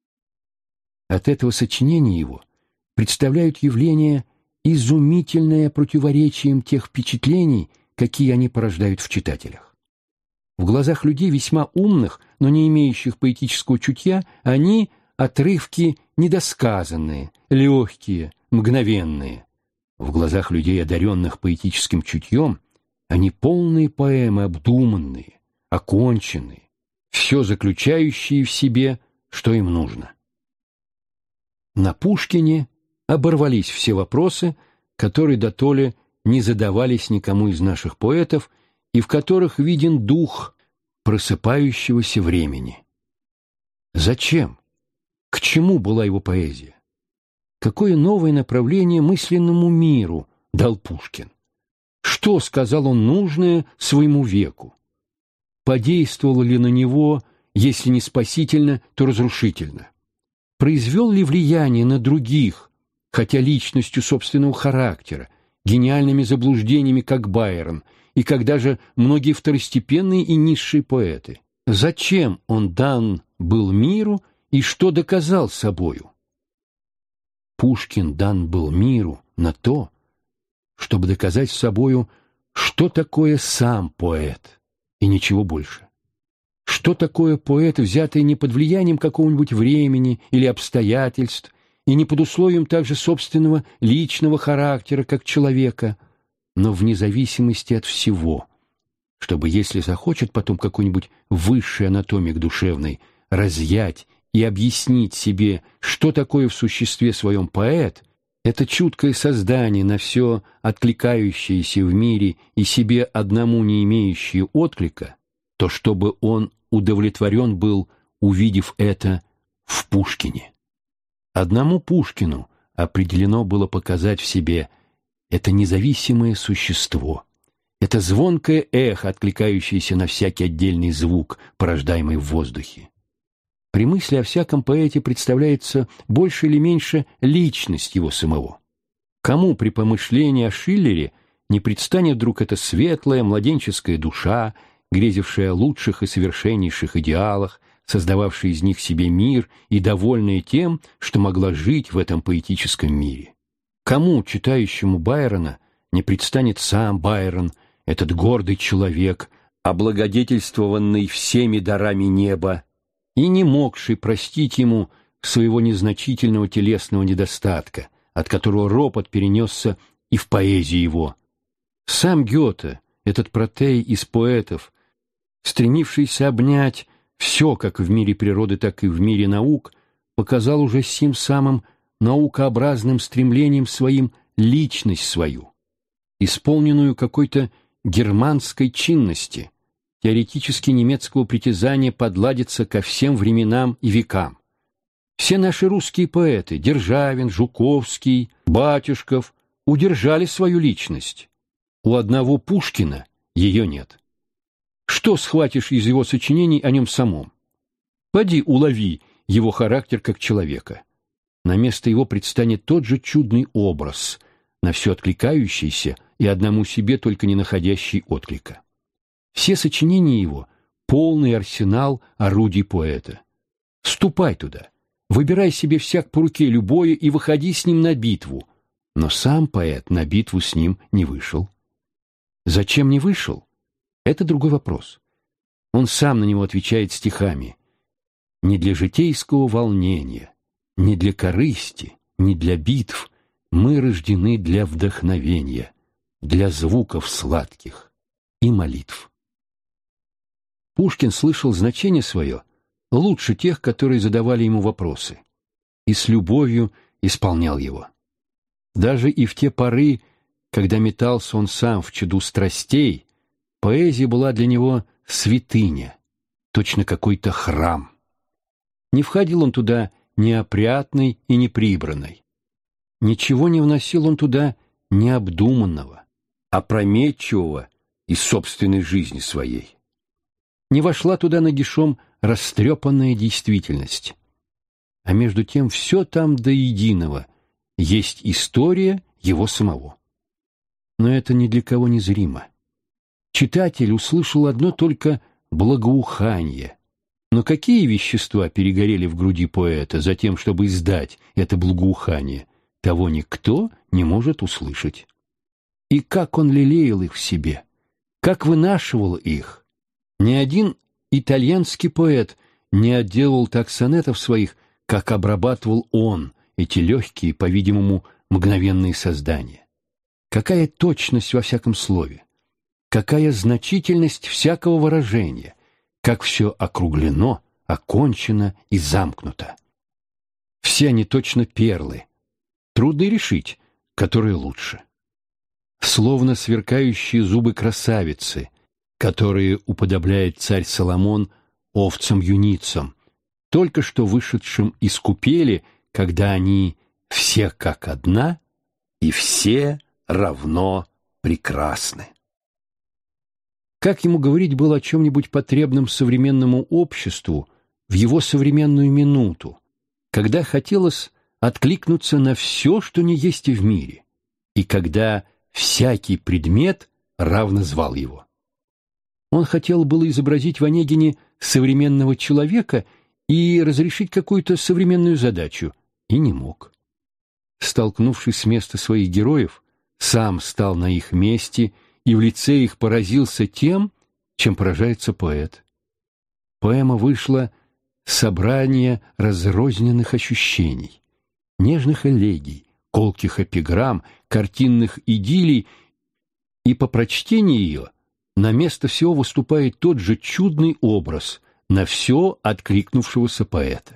От этого сочинения его представляют явление, изумительное противоречием тех впечатлений, какие они порождают в читателях. В глазах людей весьма умных, но не имеющих поэтического чутья, они — отрывки недосказанные, легкие, мгновенные. В глазах людей, одаренных поэтическим чутьем, они полные поэмы, обдуманные, оконченные, все заключающие в себе, что им нужно. На Пушкине оборвались все вопросы, которые дотоле не задавались никому из наших поэтов и в которых виден дух просыпающегося времени. Зачем? К чему была его поэзия? Какое новое направление мысленному миру дал Пушкин? Что сказал он нужное своему веку? Подействовало ли на него, если не спасительно, то разрушительно? Произвел ли влияние на других, хотя личностью собственного характера, гениальными заблуждениями, как Байрон, и как даже многие второстепенные и низшие поэты? Зачем он дан был миру и что доказал собою? Пушкин дан был миру на то, чтобы доказать собою, что такое сам поэт, и ничего больше. Что такое поэт, взятый не под влиянием какого-нибудь времени или обстоятельств, и не под условием также собственного личного характера, как человека, но вне зависимости от всего, чтобы, если захочет потом какой-нибудь высший анатомик душевный разъять и объяснить себе, что такое в существе своем поэт, это чуткое создание, на все откликающееся в мире и себе одному не имеющее отклика, то чтобы он удовлетворен был, увидев это в Пушкине. Одному Пушкину определено было показать в себе это независимое существо, это звонкое эхо, откликающееся на всякий отдельный звук, порождаемый в воздухе. При мысли о всяком поэте представляется больше или меньше личность его самого. Кому при помышлении о Шиллере не предстанет вдруг эта светлая младенческая душа, грезившая о лучших и совершеннейших идеалах, создававшая из них себе мир и довольная тем, что могла жить в этом поэтическом мире? Кому, читающему Байрона, не предстанет сам Байрон, этот гордый человек, облагодетельствованный всеми дарами неба, и не могший простить ему своего незначительного телесного недостатка, от которого ропот перенесся и в поэзии его. Сам Гёте, этот протей из поэтов, стремившийся обнять все как в мире природы, так и в мире наук, показал уже сим самым наукообразным стремлением своим личность свою, исполненную какой-то германской чинности, теоретически немецкого притязания подладиться ко всем временам и векам. Все наши русские поэты, Державин, Жуковский, Батюшков, удержали свою личность. У одного Пушкина ее нет. Что схватишь из его сочинений о нем самом? Поди улови его характер как человека. На место его предстанет тот же чудный образ, на все откликающийся и одному себе только не находящий отклика. Все сочинения его — полный арсенал орудий поэта. Ступай туда, выбирай себе всяк по руке любое и выходи с ним на битву. Но сам поэт на битву с ним не вышел. Зачем не вышел? Это другой вопрос. Он сам на него отвечает стихами. Не для житейского волнения, не для корысти, не для битв мы рождены для вдохновения, для звуков сладких и молитв. Пушкин слышал значение свое лучше тех, которые задавали ему вопросы, и с любовью исполнял его. Даже и в те поры, когда метался он сам в чаду страстей, поэзия была для него святыня, точно какой-то храм. Не входил он туда неопрятный и неприбранный. Ничего не вносил он туда необдуманного, опрометчивого из собственной жизни своей. Не вошла туда нагишом растрепанная действительность. А между тем все там до единого есть история его самого. Но это ни для кого не зримо. Читатель услышал одно только благоуханье. Но какие вещества перегорели в груди поэта за тем, чтобы издать это благоухание, того никто не может услышать. И как он лелеял их в себе, как вынашивал их. Ни один итальянский поэт не отделал так сонетов своих, как обрабатывал он эти легкие, по-видимому, мгновенные создания. Какая точность во всяком слове, какая значительность всякого выражения, как все округлено, окончено и замкнуто. Все они точно перлы, Трудно решить, которое лучше. Словно сверкающие зубы красавицы, которые уподобляет царь Соломон овцам-юницам, только что вышедшим из купели, когда они все как одна и все равно прекрасны. Как ему говорить было о чем-нибудь потребном современному обществу в его современную минуту, когда хотелось откликнуться на все, что не есть в мире, и когда всякий предмет равно звал его? Он хотел было изобразить в Онегине современного человека и разрешить какую-то современную задачу, и не мог. Столкнувшись с места своих героев, сам стал на их месте и в лице их поразился тем, чем поражается поэт. Поэма вышла собрание разрозненных ощущений, нежных элегий, колких эпиграмм, картинных идиллий, и по прочтении ее на место всего выступает тот же чудный образ на все откликнувшегося поэта.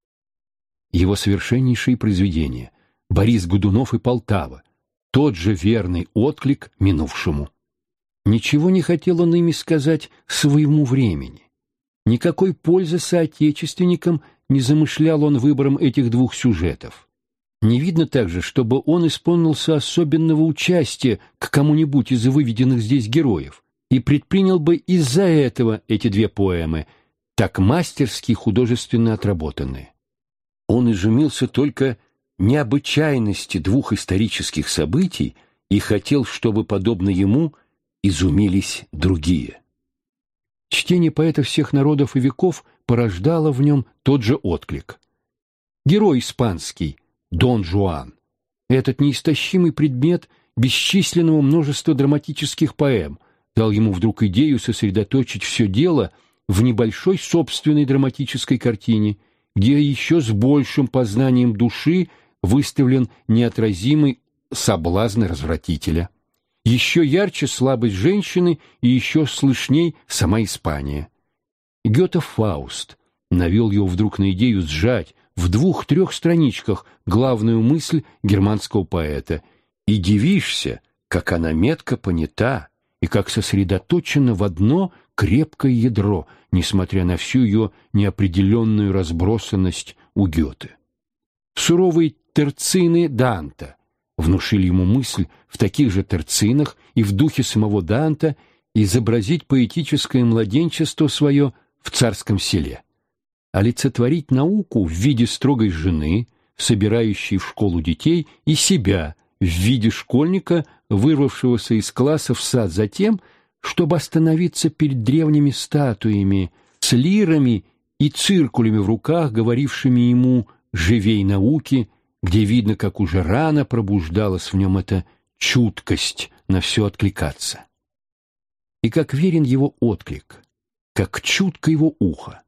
Его совершеннейшие произведения «Борис Годунов» и «Полтава» — тот же верный отклик минувшему. Ничего не хотел он ими сказать своему времени. Никакой пользы соотечественникам не замышлял он выбором этих двух сюжетов. Не видно также, чтобы он исполнился особенного участия к кому-нибудь из выведенных здесь героев и предпринял бы из-за этого эти две поэмы, так мастерски художественно отработанные. Он изумился только необычайности двух исторических событий и хотел, чтобы, подобно ему, изумились другие. Чтение поэта всех народов и веков порождало в нем тот же отклик. Герой испанский, Дон Жуан, этот неистощимый предмет бесчисленного множества драматических поэм, дал ему вдруг идею сосредоточить все дело в небольшой собственной драматической картине, где еще с большим познанием души выставлен неотразимый соблазн развратителя. Еще ярче слабость женщины и еще слышней сама Испания. Гёте «Фауст» навел его вдруг на идею сжать в 2-3 страничках главную мысль германского поэта, и дивишься, как она метко понята и как сосредоточена в одно крепкое ядро, несмотря на всю ее неопределенную разбросанность у Гёте. Суровые терцины Данта внушили ему мысль в таких же терцинах и в духе самого Данта изобразить поэтическое младенчество свое в царском селе, олицетворить науку в виде строгой жены, собирающей в школу детей, и себя в виде школьника, вырвавшегося из класса в сад за тем, чтобы остановиться перед древними статуями с лирами и циркулями в руках, говорившими ему «живей науки», где видно, как уже рано пробуждалась в нем эта чуткость на все откликаться. И как верен его отклик, как чутко его ухо.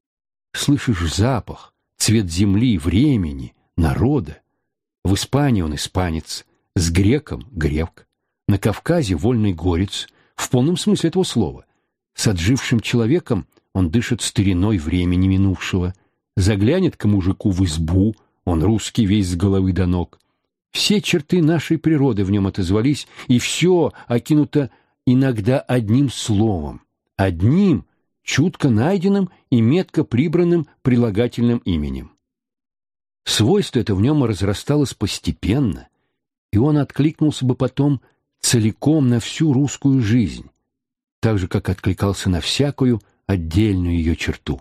Слышишь запах, цвет земли, времени, народа. В Испании он испанец, с греком — грек, на Кавказе — вольный горец, в полном смысле этого слова. С отжившим человеком он дышит стариной времени минувшего, заглянет к мужику в избу, он русский весь с головы до ног. Все черты нашей природы в нем отозвались, и все окинуто иногда одним словом, одним, чутко найденным и метко прибранным прилагательным именем. Свойство это в нем разрасталось постепенно, и он откликнулся бы потом целиком на всю русскую жизнь, так же, как откликался на всякую отдельную ее черту.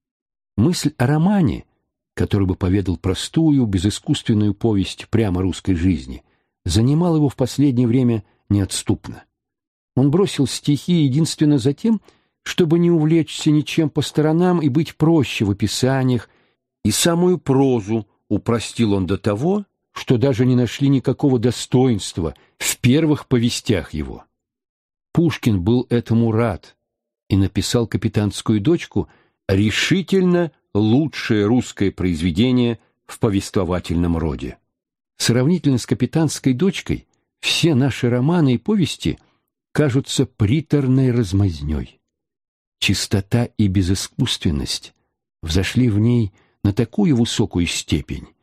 Мысль о романе, который бы поведал простую, безыскусственную повесть прямо русской жизни, занимала его в последнее время неотступно. Он бросил стихи единственно за тем, чтобы не увлечься ничем по сторонам и быть проще в описаниях, и самую прозу упростил он до того, что даже не нашли никакого достоинства в первых повестях его. Пушкин был этому рад и написал «Капитанскую дочку» решительно лучшее русское произведение в повествовательном роде. Сравнительно с «Капитанской дочкой» все наши романы и повести кажутся приторной размазнёй. Чистота и безыскусственность взошли в ней на такую высокую степень,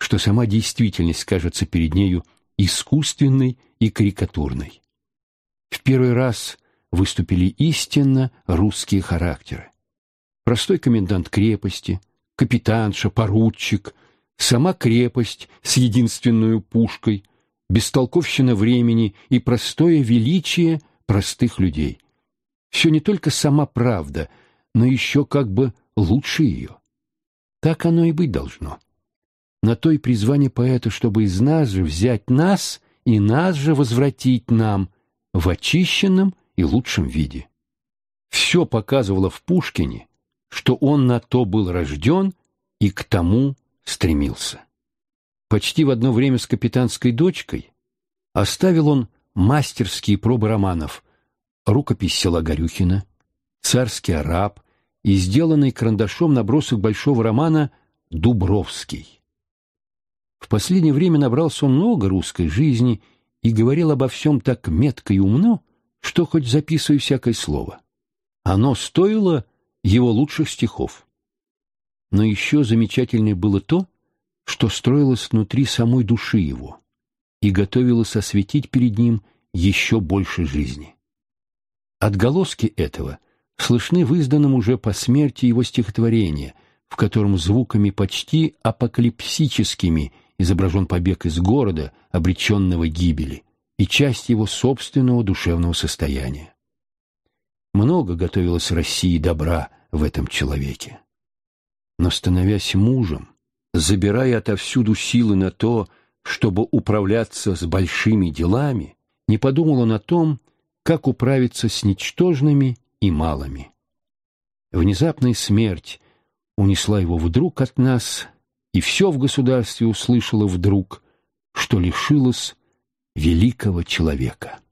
что сама действительность кажется перед нею искусственной и карикатурной. В первый раз выступили истинно русские характеры. Простой комендант крепости, капитанша, поручик, сама крепость с единственной пушкой, бестолковщина времени и простое величие простых людей. Все не только сама правда, но еще как бы лучше ее. Так оно и быть должно. На то и призвание поэта, чтобы из нас же взять нас и нас же возвратить нам в очищенном и лучшем виде. Все показывало в Пушкине, что он на то был рожден и к тому стремился. Почти в одно время с капитанской дочкой оставил он мастерские пробы романов «Рукопись села Горюхина», «Царский араб» и сделанный карандашом набросок большого романа «Дубровский». В последнее время набрался он много русской жизни и говорил обо всем так метко и умно, что хоть записывай всякое слово. Оно стоило его лучших стихов. Но еще замечательнее было то, что строилось внутри самой души его и готовилось осветить перед ним еще больше жизни. Отголоски этого слышны в изданном уже по смерти его стихотворения, в котором звуками почти апокалипсическими изображен побег из города, обреченного гибели, и часть его собственного душевного состояния. Много готовилось России добра в этом человеке. Но, становясь мужем, забирая отовсюду силы на то, чтобы управляться с большими делами, не подумал он о том, как управиться с ничтожными и малыми. Внезапная смерть унесла его вдруг от нас, и все в государстве услышало вдруг, что лишилось великого человека.